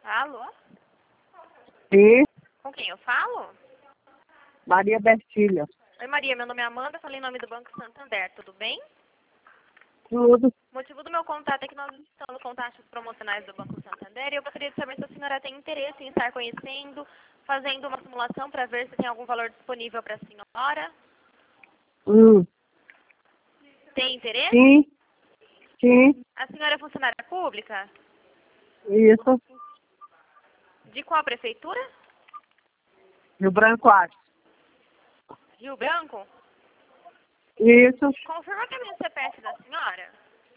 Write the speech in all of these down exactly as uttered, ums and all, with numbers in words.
Alô? Sim, Com quem eu falo? Maria Bertilha. Oi, Maria, meu nome é Amanda, falei em nome do Banco Santander, tudo bem? Tudo. O motivo do meu contato é que nós estamos no contatos promocionais do Banco Santander e eu gostaria de saber se a senhora tem interesse em estar conhecendo, fazendo uma simulação para ver se tem algum valor disponível para a senhora. Hum. Tem interesse? Sim, sim, A senhora é funcionária pública? isso. De qual prefeitura? Rio Branco Aço. Rio Branco? Isso. Confirma para mim o C P F da senhora.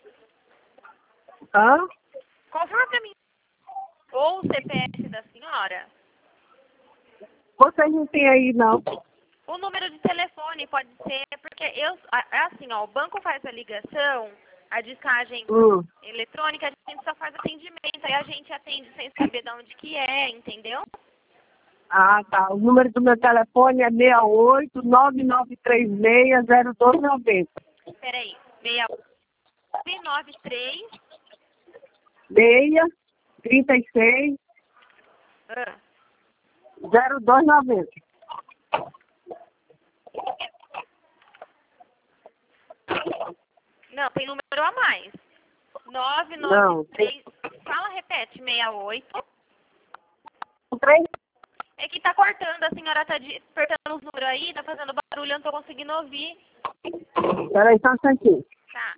Hã? Confirma para mim ou o C P F da senhora. Vocês não tem aí, não? O número de telefone pode ser, porque eu, é assim, ó, o banco faz a ligação, a descagem Hum. eletrônica, a gente só faz atendimento, aí a gente atende sem saber de onde que é, entendeu? Ah, tá. O número do meu telefone é seis oito nove nove três seis zero dois nove zero. Peraí, seis nove nove três seis, trinta e seis, ah, zero dois nove zero. não, tem número a mais. nove Não, nove tem três, fala, repete, seis oito. três. É que tá cortando, a senhora tá de- apertando os números aí, tá fazendo barulho, eu não tô conseguindo ouvir. Peraí, só um instantinho. Tá.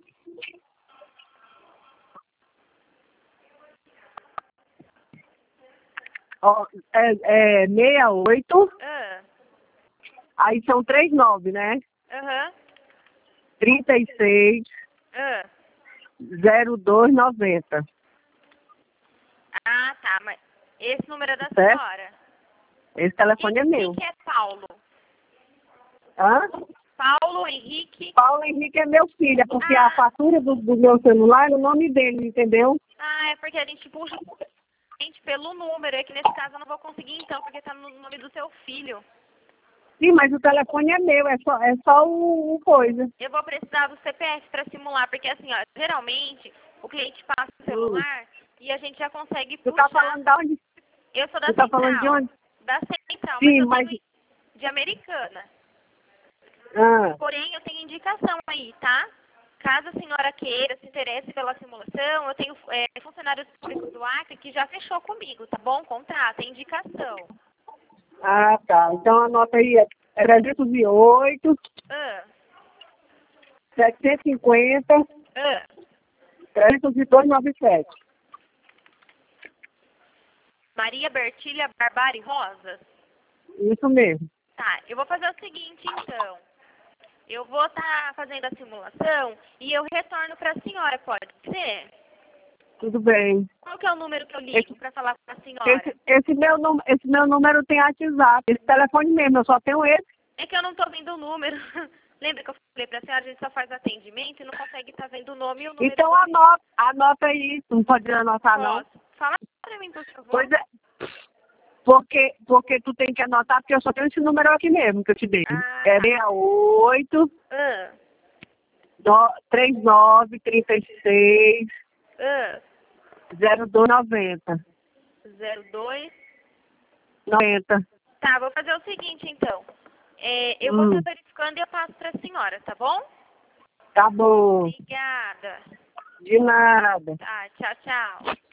Ó, é, é seis oito, Ah, aí são três nove, né? aham, trinta e seis, ah. zero dois noventa. Ah, tá, mas esse número é da Certo? senhora. Esse E telefone é quem meu. que é Paulo? Hã? Paulo Henrique. Paulo Henrique é meu filho, é porque Ah. a fatura do, do meu celular é o nome dele, entendeu? Ah, é porque a gente puxa a gente pelo número. É que nesse caso eu não vou conseguir então, porque tá no nome do seu filho. Sim, mas o telefone é meu, é só, é só o, o coisa. Eu vou precisar do C P F para simular, porque assim, ó, geralmente o cliente passa o Hum. celular e a gente já consegue Tu puxar. tá falando de onde? Eu sou da Tu tá central. falando de onde? Da central, mas Sim, eu mas... tenho de Americana. Ah, Porém, eu tenho indicação aí, tá? Caso a senhora queira, se interesse pela simulação, eu tenho é, funcionários públicos do Acre que já fechou comigo, tá bom? Contrato, é indicação. ah, tá. Então anota aí, é trezentos e oito, Ah, setecentos e cinquenta, ah. trezentos e dois noventa e sete. Maria Bertilha Barbari Rosas? Isso mesmo. Tá, eu vou fazer o seguinte, então. Eu vou estar fazendo a simulação e eu retorno para a senhora, pode ser? Tudo bem. Qual que é o número que eu ligo para falar com a senhora? Esse, esse, meu, num- esse meu número tem WhatsApp. Esse telefone mesmo, eu só tenho esse. É que eu não estou vendo o número. Lembra que eu falei para a senhora, a gente só faz atendimento e não consegue estar vendo o nome e o número. Então do cliente. anota, anota aí. Não pode anotar, não. Posso? Fala para mim, por favor. Pois é. Porque, porque tu tem que anotar, porque eu só tenho esse número aqui mesmo que eu te dei. Ah, É tá. seis oito, Ah, trinta e nove, trinta e seis, ah, zero dois noventa. zero dois. noventa. Tá, vou fazer o seguinte, então. É, eu Hum. vou estar verificando e eu passo para a senhora, tá bom? Tá bom. Obrigada. De nada. Tá, tchau, tchau.